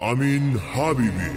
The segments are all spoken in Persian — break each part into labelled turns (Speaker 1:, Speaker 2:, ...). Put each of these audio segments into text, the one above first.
Speaker 1: امین حبیبی.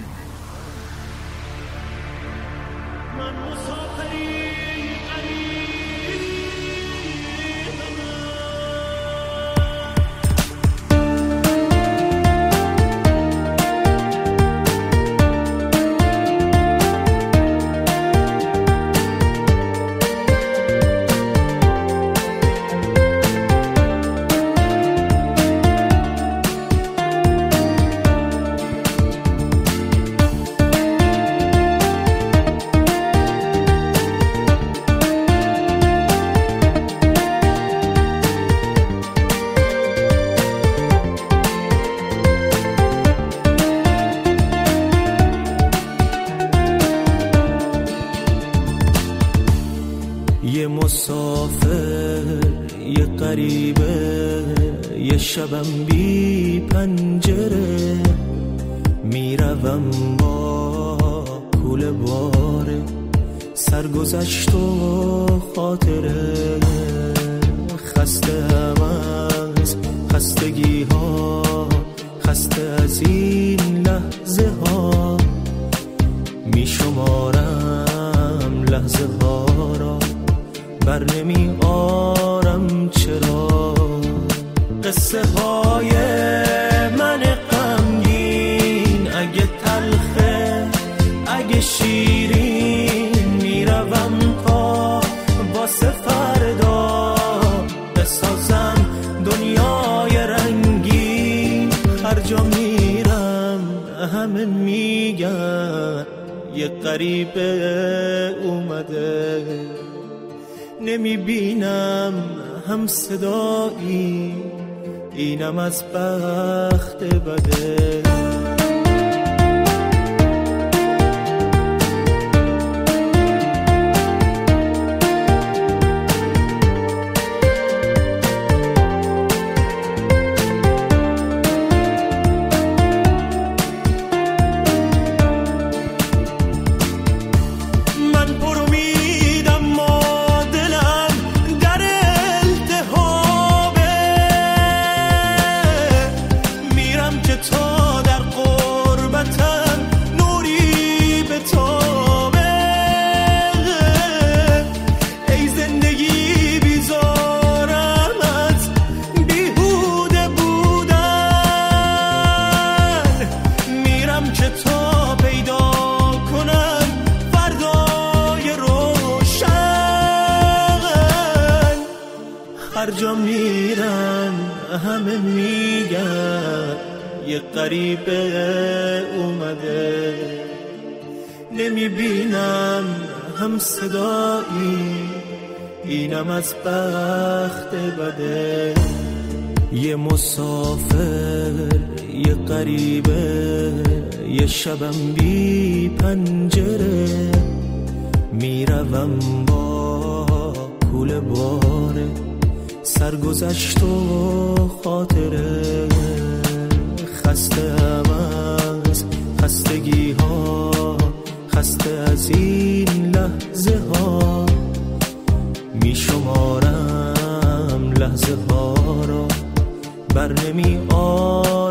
Speaker 2: یه مسافر، یه غریبه، یه شبم بی پنجره، میروم با کوله باره، سرگذشت و خاطره، خسته‌ام از خستگی ها، خسته از این لحظه ها، میشمارم لحظه ها را، بر نمی آرم چرا. قصه های من غمگین، اگه تلخه اگه شیرین، میروم تا واسه فردا بسازم دنیای رنگین. هر جا میرم همه میگن یه غریبه اومده، نمیبینم هم صدایی، اینم از بخت بده. هر جا میرم همه میگن یه غریبه اومده، نمیبینم هم صدایی، اینم از بخت بده. یه مسافر، یه غریبه، یه شبم بی پنجره، میروم با کوله باره، سرگذشت و خاطره، خسته‌ام از خستگی ها، خسته از این لحظه ها، میشمارم لحظه ها را، بر نمی